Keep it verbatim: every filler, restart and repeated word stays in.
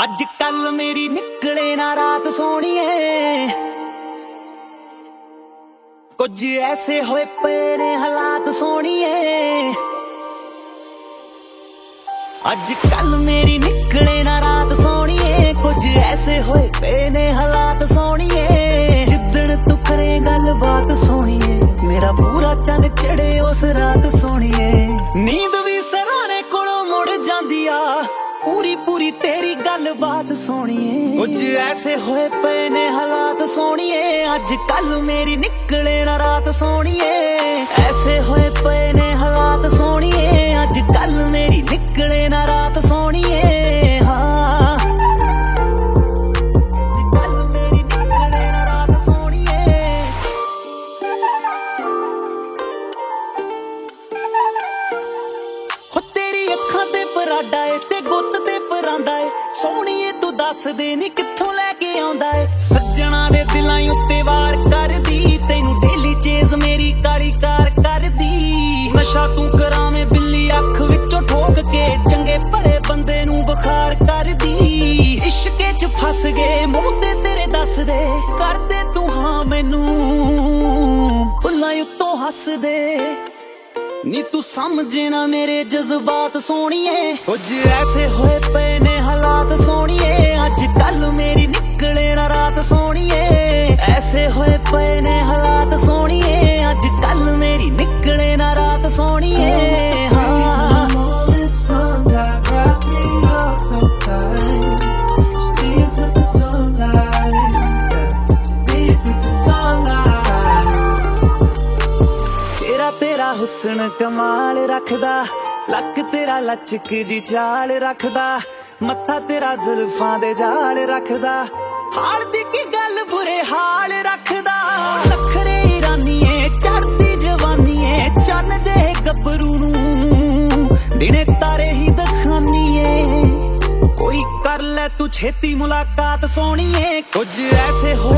ਅੱਜ ਕੱਲ ਮੇਰੀ ਨਿਕਲੇ ਨਾ ਰਾਤ ਸੋਹਣੀਏ, ਕੁਝ ਐਸੇ ਹੋਏ ਪਏ ਨੇ ਹਾਲਾਤ ਸੋਹਣੀਏ। ਅੱਜ ਕੱਲ ਮੇਰੀ ਨਿਕਲੇ ਨਾ ਰਾਤ ਸੋਹਣੀਏ, ਕੁਝ ਐਸੇ ਹੋਏ ਪਏ ਨੇ ਹਾਲਾਤ ਸੋਹਣੀਏ। ਜਿੱਦਣ ਤੂੰ ਕਰੇ ਗੱਲਬਾਤ ਸੋਹਣੀਏ, ਮੇਰਾ ਪੂਰਾ ਚੰਨ ਚੜੇ ਉਸ ਰਾਤ ਸੋਹਣੀਏ। ਨੀਂਦ ਵੀ ਸਰਾਣੇ ਕੋਲੋਂ ਮੁੜ ਜਾਂਦੀ ਆ, ਪੂਰੀ ਪੂਰੀ ਤੇਰੀ ਗੱਲਬਾਤ ਸੋਹਣੀਏ। ਕੁਝ ਐਸੇ ਹੋਏ ਪਏ ਨੇ ਹਾਲਾਤ ਸੋਹਣੀਏ, ਅੱਜ ਕੱਲ ਮੇਰੀ ਨਿਕਲੇ ਨਾ ਰਾਤ ਸੋਹਣੀਏ। ਐਸੇ ਹੋਏ ਪਏ ਨੇ ਹਾਲਾਤ ਸੋਹਣੀਏ, ਅੱਜ ਕੱਲ ਮੇਰੀ ਨਿਕਲੇ ਨਾ ਰਾਤ ਸੋਹਣੀਏ। ਹਾਂ ਕੱਲ ਮੇਰੀ ਨਿਕਲੇ ਨਾ ਰਾਤ ਸੋਹਣੀਏ। ਹੋ ਤੇਰੀ ਅੱਖਾਂ ਤੇ ਪਰਾਡਾ ਏ ਤੇ ਗੁੱਤ ਤੇ ਪਰਾਂਦਾ ਏ, ਸੋਹਣੀਏ ਤੂੰ ਦੱਸ ਦੇ ਨੀ ਕਿੱਥੋਂ ਲੈ ਕੇ ਆਉਂਦਾ ਏ। ਸੱਜਣਾ ਦੇ ਦਿਲਾਂ ਉੱਤੇ ਵਾਰ ਕਰਦੀ, ਤੈਨੂੰ ਡੇਲੀ ਚੇਜ਼ ਮੇਰੀ ਕਾਲੀ ਕਾਰ ਕਰਦੀ। ਨਸ਼ਾ ਤੂੰ ਕਰਾਵੇਂ ਬਿੱਲੀ ਅੱਖ ਵਿੱਚੋਂ ਠੋਕ ਕੇ, ਚੰਗੇ ਭਲੇ ਬੰਦੇ ਨੂੰ ਬੁਖਾਰ ਕਰਦੀ। ਇਸ਼ਕੇ ਚ ਫਸ ਗਏ ਮੂੰਹ ਤੇ ਤੇਰੇ ਦੱਸ ਦੇ, ਕਰਦੇ ਤੂੰ ਹਾਂ ਮੈਨੂੰ ਫੁੱਲਾਂ ਉੱਤੋਂ ਹੱਸ ਦੇ। ਨੀ ਤੂੰ ਸਮਝੇ ਨਾ ਮੇਰੇ ਜਜ਼ਬਾਤ ਸੋਹਣੀਏ, ਕੁਝ ਐਸੇ ਹੋਏ ਪਏ ਨੇ ਹਾਲਾਤ ਸੋਹਣੀਏ। ਅੱਜ ਕੱਲ ਮੇਰੀ ਨਿਕਲੇ ਨਾ ਰਾਤ ਸੋਹਣੀਏ, ਐਸੇ ਹੋਏ ਪਏ ਨੇ ਹਾਲਾਤ ਸੋਹਣੀਏ। ਅੱਜ ਕੱਲ ਮੇਰੀ ਨਿਕਲੇ ਨਾ ਰਾਤ ਸੋਹਣੀਏ। ਹਾਂ ਤੇਰਾ ਹੁਸਨ ਕਮਾਲ ਰੱਖਦਾ, ਲੱਕ ਤੇਰਾ ਲਚਕ ਜੀ ਚਾਲ ਰੱਖਦਾ, ਮੱਥਾ ਤੇਰਾ ਜ਼ੁਲਫਾਂ ਦੇ ਜਾਲ ਰੱਖਦਾ, ਹਾਲ ਦੀ ਕੀ ਗੱਲ ਬੁਰੇ ਹਾਲ ਰੱਖਦਾ। ਨਖਰੇ ਰਾਨੀਏ ਚੜਦੀ ਜਵਾਨੀਏ, ਚੰਨ ਜਿਹੇ ਗੱਭਰੂ ਨੂੰ ਦਿਨੇ ਤਾਰੇ ਹੀ ਦਿਖਾਨੀਏ। ਕੋਈ ਕਰ ਲੈ ਤੂੰ ਛੇਤੀ ਮੁਲਾਕਾਤ ਸੋਹਣੀਏ, ਕੁਝ ਐਸੇ ਹੋ